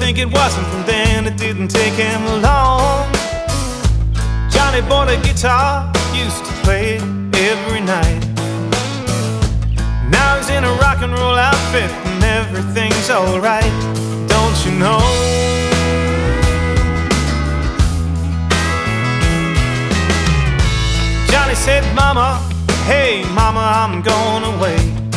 think it wasn't from then, it didn't take him long. Johnny bought a guitar, used to play it every night. Now he's in a rock and roll outfit and everything's alright. Don't you know? Johnny said, Mama, hey mama, I'm going away.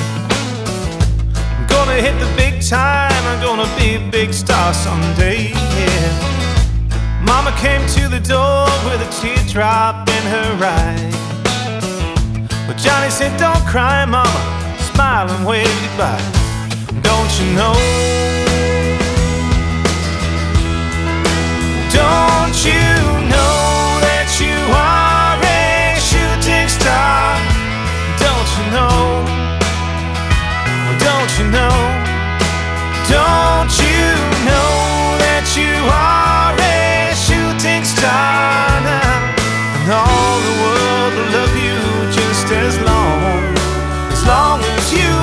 I'm gonna hit the big time, I'm gonna be a big star someday, yeah. Mama came to the door with a teardrop in her eye. But Johnny said, don't cry mama, smile and wave goodbye. Don't you know? Don't you know that you are a shooting star? Don't you know? Don't you know? Don't you know that you are a shooting star now? And all the world will love you just as long as you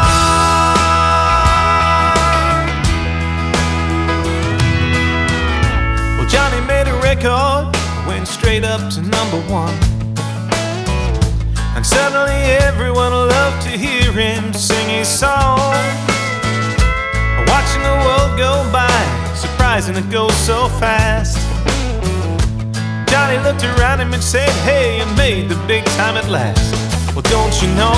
are. Well, Johnny made a record, went straight up to #1. And suddenly everyone loved to hear him sing his song. Watching the world go by, surprising it goes so fast. Johnny looked around him and said, hey, you made the big time at last. Well, don't you know?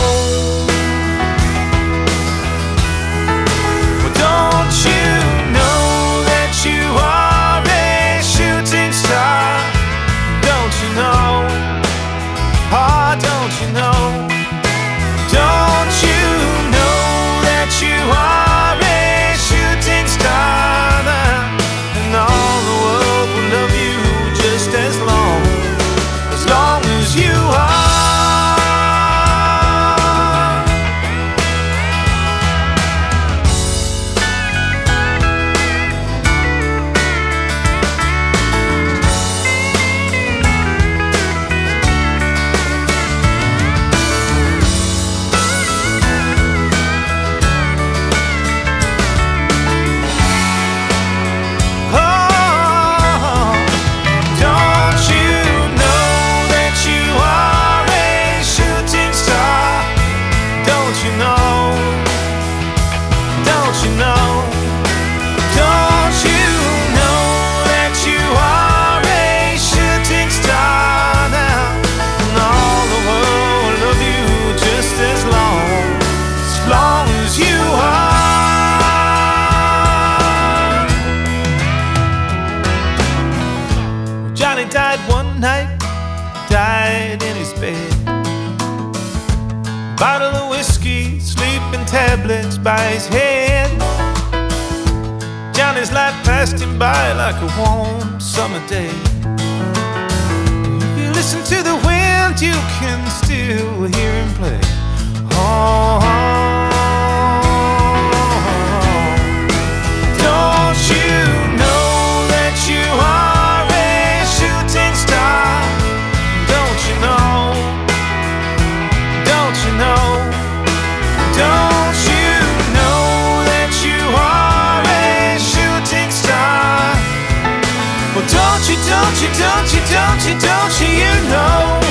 Well, don't you know that you are a shooting star? Don't you know? Oh, don't you know? Don't you know that you are a shooting star now? And all the world will love you just as long as you are. Johnny died one night, died in his bed. Bottle of whiskey, sleeping tablets by his head. Johnny's life passed him by like a warm summer day. If you listen to the wind, you can still hear him play. Oh, don't you know that you are a shooting star? Don't you know? Don't you know? Don't you know that you are a shooting star? Well, don't you know?